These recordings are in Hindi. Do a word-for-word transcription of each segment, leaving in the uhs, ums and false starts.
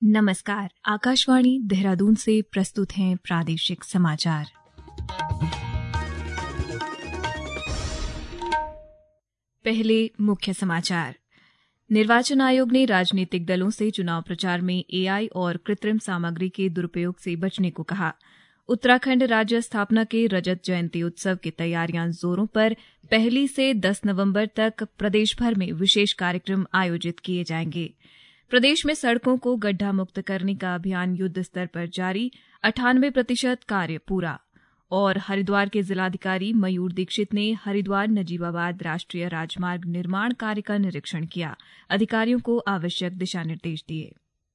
नमस्कार, आकाशवाणी देहरादून से प्रस्तुत हैं प्रादेशिक समाचार। पहले मुख्य समाचार। निर्वाचन आयोग ने राजनीतिक दलों से चुनाव प्रचार में एआई और कृत्रिम सामग्री के दुरुपयोग से बचने को कहा। उत्तराखंड राज्य स्थापना के रजत जयंती उत्सव की तैयारियां जोरों पर। पहली से दस नवंबर तक प्रदेश भर में विशेष कार्यक्रम आयोजित किए जाएंगे। प्रदेश में सड़कों को गड्ढा मुक्त करने का अभियान युद्ध स्तर पर जारी, अठानवे प्रतिशत कार्य पूरा। और हरिद्वार के जिलाधिकारी मयूर दीक्षित ने हरिद्वार नजीबाबाद राष्ट्रीय राजमार्ग निर्माण कार्य का निरीक्षण किया, अधिकारियों को आवश्यक दिशा निर्देश दिए।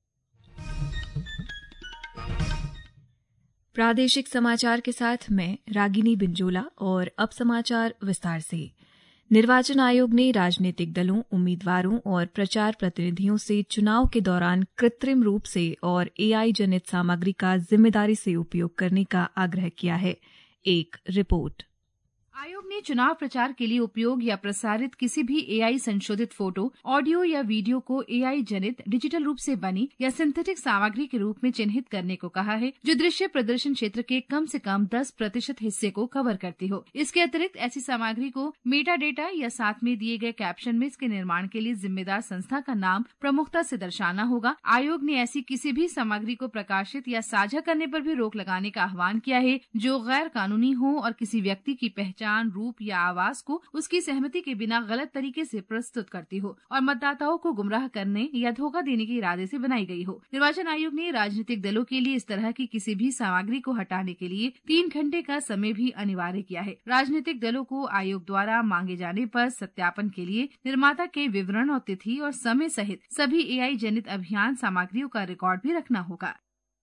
प्रादेशिक समाचार के साथ मैं रागिनी बिंजोला और अब समाचार विस्तार से। निर्वाचन आयोग ने राजनीतिक दलों, उम्मीदवारों और प्रचार प्रतिनिधियों से चुनाव के दौरान कृत्रिम रूप से और एआई जनित सामग्री का जिम्मेदारी से उपयोग करने का आग्रह किया है। एक रिपोर्ट। आयोग ने चुनाव प्रचार के लिए उपयोग या प्रसारित किसी भी एआई संशोधित फोटो, ऑडियो या वीडियो को एआई जनित डिजिटल रूप से बनी या सिंथेटिक सामग्री के रूप में चिन्हित करने को कहा है, जो दृश्य प्रदर्शन क्षेत्र के कम से कम दस प्रतिशत हिस्से को कवर करती हो। इसके अतिरिक्त ऐसी सामग्री को मेटा डेटा या साथ में दिए गए कैप्शन में इसके निर्माण के लिए जिम्मेदार संस्था का नाम प्रमुखता से दर्शाना होगा। आयोग ने ऐसी किसी भी सामग्री को प्रकाशित या साझा करने पर भी रोक लगाने का आह्वान किया है, जो गैर कानूनी हो और किसी व्यक्ति की पहचान, रूप या आवाज को उसकी सहमति के बिना गलत तरीके से प्रस्तुत करती हो और मतदाताओं को गुमराह करने या धोखा देने के इरादे से बनाई गई हो। निर्वाचन आयोग ने राजनीतिक दलों के लिए इस तरह की किसी भी सामग्री को हटाने के लिए तीन घंटे का समय भी अनिवार्य किया है। राजनीतिक दलों को आयोग द्वारा मांगे जाने पर सत्यापन के लिए निर्माता के विवरण और तिथि और समय सहित सभी एआई जनित अभियान सामग्रियों का रिकॉर्ड भी रखना होगा।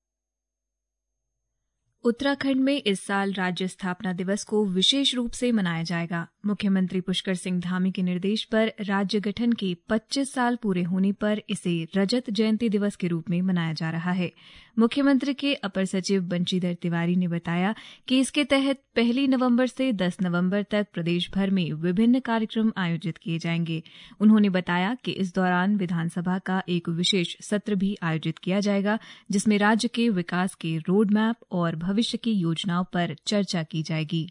उत्तराखंड में इस साल राज्य स्थापना दिवस को विशेष रूप से मनाया जाएगा। मुख्यमंत्री पुष्कर सिंह धामी के निर्देश पर राज्य गठन के पच्चीस साल पूरे होने पर इसे रजत जयंती दिवस के रूप में मनाया जा रहा है। मुख्यमंत्री के अपर सचिव बंशीधर तिवारी ने बताया कि इसके तहत पहली नवंबर से दस नवंबर तक प्रदेश भर में विभिन्न कार्यक्रम आयोजित किए जाएंगे। उन्होंने बताया कि इस दौरान विधानसभा का एक विशेष सत्र भी आयोजित किया जाएगा, जिसमें राज्य के विकास के रोड मैप और भविष्य की योजनाओं पर चर्चा की जाएगी।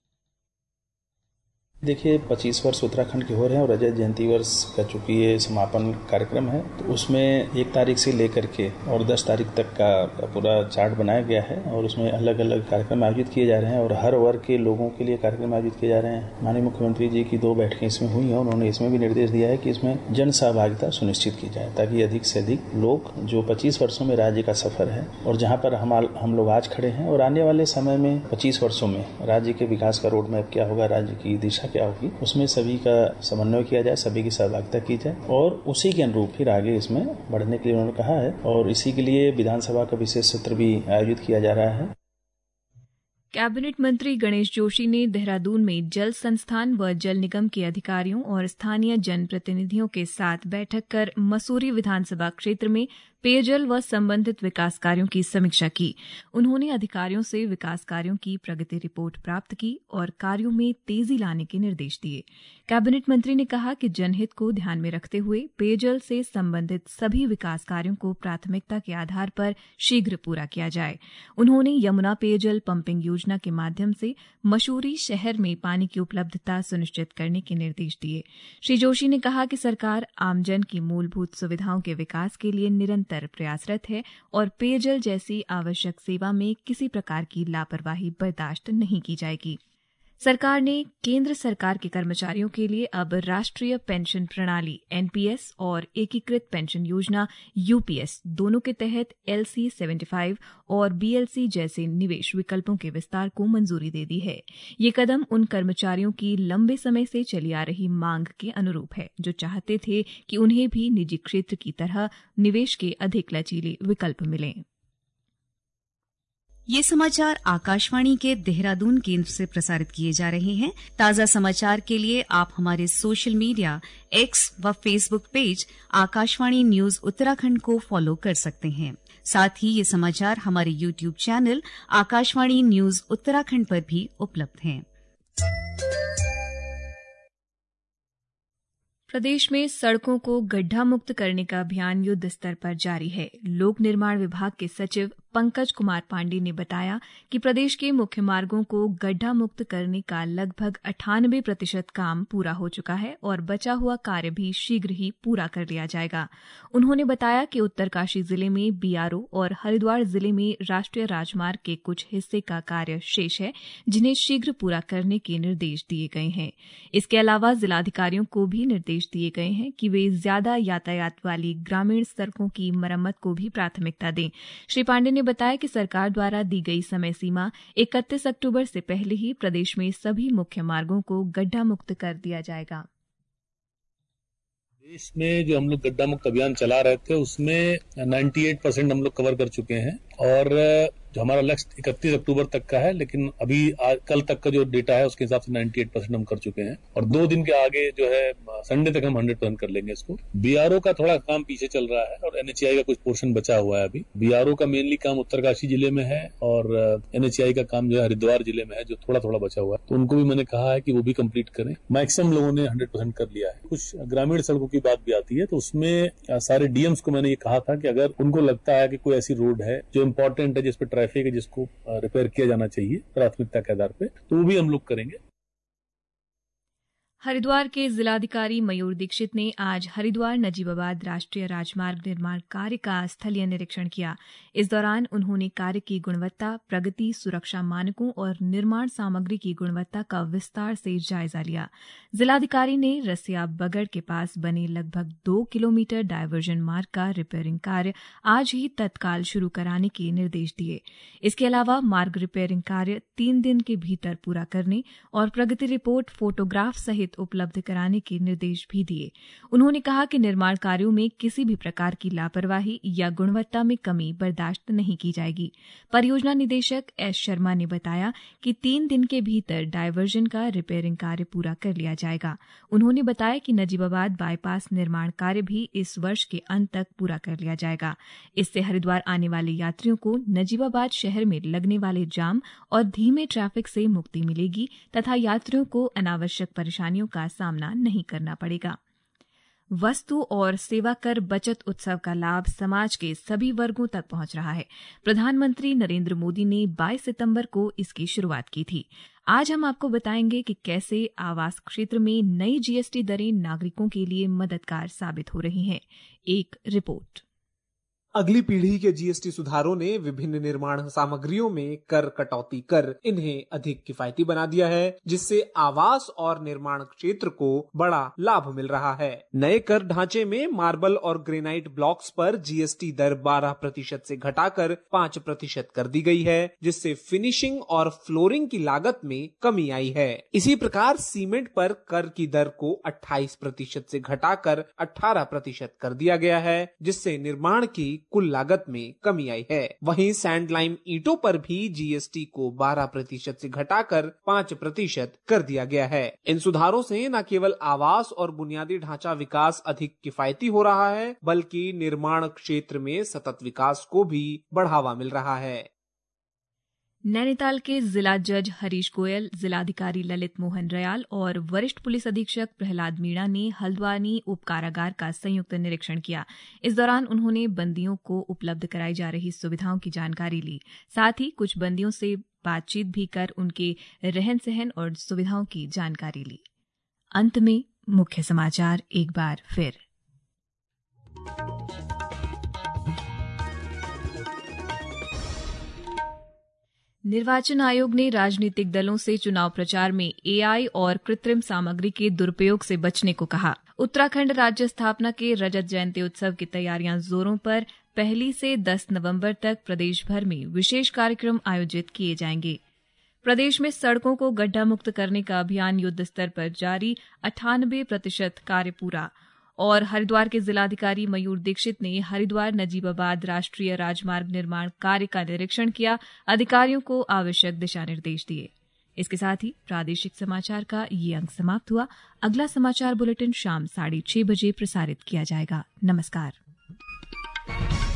देखिए, पच्चीस वर्ष उत्तराखंड के हो रहे हैं और रजत जयंती वर्ष का चूंकि ये समापन कार्यक्रम है, तो उसमें एक तारीख से लेकर के और दस तारीख तक का पूरा चार्ट बनाया गया है और उसमें अलग अलग कार्यक्रम आयोजित किए जा रहे हैं और हर वर्ग के लोगों के लिए कार्यक्रम आयोजित किए जा रहे हैं। माननीय मुख्यमंत्री जी की दो बैठकें इसमें हुई हैं। उन्होंने इसमें भी निर्देश दिया है कि इसमें जन सहभागिता सुनिश्चित की जाए, ताकि अधिक से अधिक लोग, जो पच्चीस वर्षों में राज्य का सफर है और जहाँ पर हम हम लोग आज खड़े हैं और आने वाले समय में पच्चीस वर्षों में राज्य के विकास का रोड मैप क्या होगा, राज्य की दिशा क्या होगी, उसमें सभी का समन्वय किया जाए, सभी की सहभागिता की जाए और उसी के अनुरूप फिर आगे इसमें बढ़ने के लिए उन्होंने कहा है और इसी के लिए विधानसभा का विशेष सत्र भी आयोजित किया जा रहा है। कैबिनेट मंत्री गणेश जोशी ने देहरादून में जल संस्थान व जल निगम के अधिकारियों और स्थानीय जनप्रतिनिधियों के साथ बैठक कर मसूरी विधानसभा क्षेत्र में पेयजल व संबंधित विकास कार्यों की समीक्षा की। उन्होंने अधिकारियों से विकास कार्यों की प्रगति रिपोर्ट प्राप्त की और कार्यों में तेजी लाने के निर्देश दिए। कैबिनेट मंत्री ने कहा कि जनहित को ध्यान में रखते हुए पेयजल से संबंधित सभी विकास कार्यों को प्राथमिकता के आधार पर शीघ्र पूरा किया जाए। उन्होंने यमुना पेयजल पंपिंग योजना के माध्यम से मसूरी शहर में पानी की उपलब्धता सुनिश्चित करने के निर्देश दिए। श्री जोशी ने कहा कि सरकार आमजन की मूलभूत सुविधाओं के विकास के लिए निरंतर प्रयासरत है और पेयजल जैसी आवश्यक सेवा में किसी प्रकार की लापरवाही बर्दाश्त नहीं की जाएगी। सरकार ने केंद्र सरकार के कर्मचारियों के लिए अब राष्ट्रीय पेंशन प्रणाली एनपीएस और एकीकृत पेंशन योजना यूपीएस दोनों के तहत एलसी पचहत्तर और बीएलसी जैसे निवेश विकल्पों के विस्तार को मंजूरी दे दी है। ये कदम उन कर्मचारियों की लंबे समय से चली आ रही मांग के अनुरूप है, जो चाहते थे कि उन्हें भी निजी क्षेत्र की तरह निवेश के अधिक लचीले विकल्प मिलें। ये समाचार आकाशवाणी के देहरादून केंद्र से प्रसारित किए जा रहे हैं। ताज़ा समाचार के लिए आप हमारे सोशल मीडिया एक्स व Facebook page Akashvani news Uttarakhand को फॉलो कर सकते हैं। साथ ही ये समाचार हमारे YouTube channel Akashvani news Uttarakhand पर भी उपलब्ध हैं। प्रदेश में सड़कों को गड्ढा मुक्त करने का अभियान युद्ध स्तर पर जारी है। लोक निर्माण विभाग के सचिव पंकज कुमार पांडे ने बताया कि प्रदेश के मुख्य मार्गों को गड्ढा मुक्त करने का लगभग अट्ठानबे प्रतिशत काम पूरा हो चुका है और बचा हुआ कार्य भी शीघ्र ही पूरा कर लिया जाएगा। उन्होंने बताया कि उत्तरकाशी जिले में बीआरओ और हरिद्वार जिले में राष्ट्रीय राजमार्ग के कुछ हिस्से का कार्य शेष है, जिन्हें शीघ्र पूरा करने के निर्देश दिए गए हैं। इसके अलावा जिलाधिकारियों को भी निर्देश दिए गए हैं कि वे ज्यादा यातायात वाली ग्रामीण सड़कों की मरम्मत को भी प्राथमिकता दें। श्री पांडे ने बताया कि सरकार द्वारा दी गई समय सीमा इकतीस अक्टूबर से पहले ही प्रदेश में सभी मुख्य मार्गों को गड्ढा मुक्त कर दिया जाएगा। देश में जो हम लोग गड्ढा मुक्त अभियान चला रहे थे उसमें अट्ठानवे परसेंट हम लोग कवर कर चुके हैं और जो हमारा लक्ष्य इकतीस अक्टूबर तक का है, लेकिन अभी आज कल तक का जो डेटा है उसके हिसाब से अट्ठानवे परसेंट हम कर चुके हैं और दो दिन के आगे जो है संडे तक हम सौ परसेंट कर लेंगे इसको। बीआरओ का थोड़ा काम पीछे चल रहा है और एनएचएआई का कुछ पोर्शन बचा हुआ है। अभी बीआरओ का मेनली काम उत्तरकाशी जिले में है और एनएचएआई का काम जो है हरिद्वार जिले में है, जो थोड़ा थोड़ा बचा हुआ है, तो उनको भी मैंने कहा है कि वो भी कंप्लीट करें। मैक्सिमम लोगों ने हंड्रेड परसेंट कर लिया है। कुछ ग्रामीण सड़कों की बात भी आती है तो उसमें सारे डीएम्स को मैंने ये कहा था कि अगर उनको लगता है कि कोई ऐसी रोड है जो इम्पोर्टेंट है, जिसपे ट्रैफिक है, जिसको रिपेयर किया जाना चाहिए प्राथमिकता के आधार पे, तो वो भी हम लोग करेंगे। हरिद्वार के जिलाधिकारी मयूर दीक्षित ने आज हरिद्वार नजीबाबाद राष्ट्रीय राजमार्ग निर्माण कार्य का स्थलीय निरीक्षण किया। इस दौरान उन्होंने कार्य की गुणवत्ता, प्रगति, सुरक्षा मानकों और निर्माण सामग्री की गुणवत्ता का विस्तार से जायजा लिया। जिलाधिकारी ने रसिया बगड़ के पास बने लगभग दो किलोमीटर डायवर्जन मार्ग का रिपेयरिंग कार्य आज ही तत्काल शुरू कराने के निर्देश दिए। इसके अलावा मार्ग रिपेयरिंग कार्य तीन दिन के भीतर पूरा करने और प्रगति रिपोर्ट, फोटोग्राफ सहित उपलब्ध कराने के निर्देश भी दिए। उन्होंने कहा कि निर्माण कार्यों में किसी भी प्रकार की लापरवाही या गुणवत्ता में कमी बर्दाश्त नहीं की जाएगी। परियोजना निदेशक एस शर्मा ने बताया कि तीन दिन के भीतर डायवर्जन का रिपेयरिंग कार्य पूरा कर लिया जाएगा। उन्होंने बताया कि नजीबाबाद बाईपास निर्माण कार्य भी इस वर्ष के अंत तक पूरा कर लिया जाएगा। इससे हरिद्वार आने वाले यात्रियों को नजीबाबाद शहर में लगने वाले जाम और धीमे ट्रैफिक से मुक्ति मिलेगी तथा यात्रियों को अनावश्यक परेशानियों का सामना नहीं करना पड़ेगा। वस्तु और सेवा कर बचत उत्सव का लाभ समाज के सभी वर्गों तक पहुंच रहा है। प्रधानमंत्री नरेंद्र मोदी ने बाईस सितंबर को इसकी शुरुआत की थी। आज हम आपको बताएंगे कि कैसे आवास क्षेत्र में नई जीएसटी दरें नागरिकों के लिए मददगार साबित हो रही हैं। एक रिपोर्ट। अगली पीढ़ी के जीएसटी सुधारों ने विभिन्न निर्माण सामग्रियों में कर कटौती कर इन्हें अधिक किफायती बना दिया है, जिससे आवास और निर्माण क्षेत्र को बड़ा लाभ मिल रहा है। नए कर ढांचे में मार्बल और ग्रेनाइट ब्लॉक्स पर जीएसटी दर बारह प्रतिशत से घटाकर पाँच प्रतिशत कर दी गई है, जिससे फिनिशिंग और फ्लोरिंग की लागत में कमी आई है। इसी प्रकार सीमेंट पर कर की दर को अट्ठाईस प्रतिशत से घटाकर अठारह प्रतिशत कर दिया गया है, जिससे निर्माण की कुल लागत में कमी आई है। वहीं सैंड लाइम ईंटों पर भी जीएसटी को बारह प्रतिशत से घटाकर पाँच प्रतिशत कर दिया गया है। इन सुधारों से न केवल आवास और बुनियादी ढांचा विकास अधिक किफायती हो रहा है, बल्कि निर्माण क्षेत्र में सतत विकास को भी बढ़ावा मिल रहा है। नैनीताल के जिला जज हरीश गोयल, जिलाधिकारी ललित मोहन रयाल और वरिष्ठ पुलिस अधीक्षक प्रहलाद मीणा ने हल्द्वानी उप कारागार का संयुक्त निरीक्षण किया। इस दौरान उन्होंने बंदियों को उपलब्ध कराई जा रही सुविधाओं की जानकारी ली। साथ ही कुछ बंदियों से बातचीत भी कर उनके रहन सहन और सुविधाओं की जानकारी ली। अंत में मुख्य समाचार एक बार फिर। निर्वाचन आयोग ने राजनीतिक दलों से चुनाव प्रचार में एआई और कृत्रिम सामग्री के दुरुपयोग से बचने को कहा। उत्तराखंड राज्य स्थापना के रजत जयंती उत्सव की तैयारियां जोरों पर। पहली से दस नवंबर तक प्रदेश भर में विशेष कार्यक्रम आयोजित किए जाएंगे। प्रदेश में सड़कों को गड्ढा मुक्त करने का अभियान युद्ध स्तर पर जारी, अट्ठानबे प्रतिशत कार्य पूरा। और हरिद्वार के जिलाधिकारी मयूर दीक्षित ने हरिद्वार नजीबाबाद राष्ट्रीय राजमार्ग निर्माण कार्य का निरीक्षण किया, अधिकारियों को आवश्यक दिशा निर्देश दिए। इसके साथ ही प्रादेशिक समाचार का ये अंक समाप्त हुआ। अगला समाचार बुलेटिन शाम साढ़े छह बजे प्रसारित किया जाएगा। नमस्कार।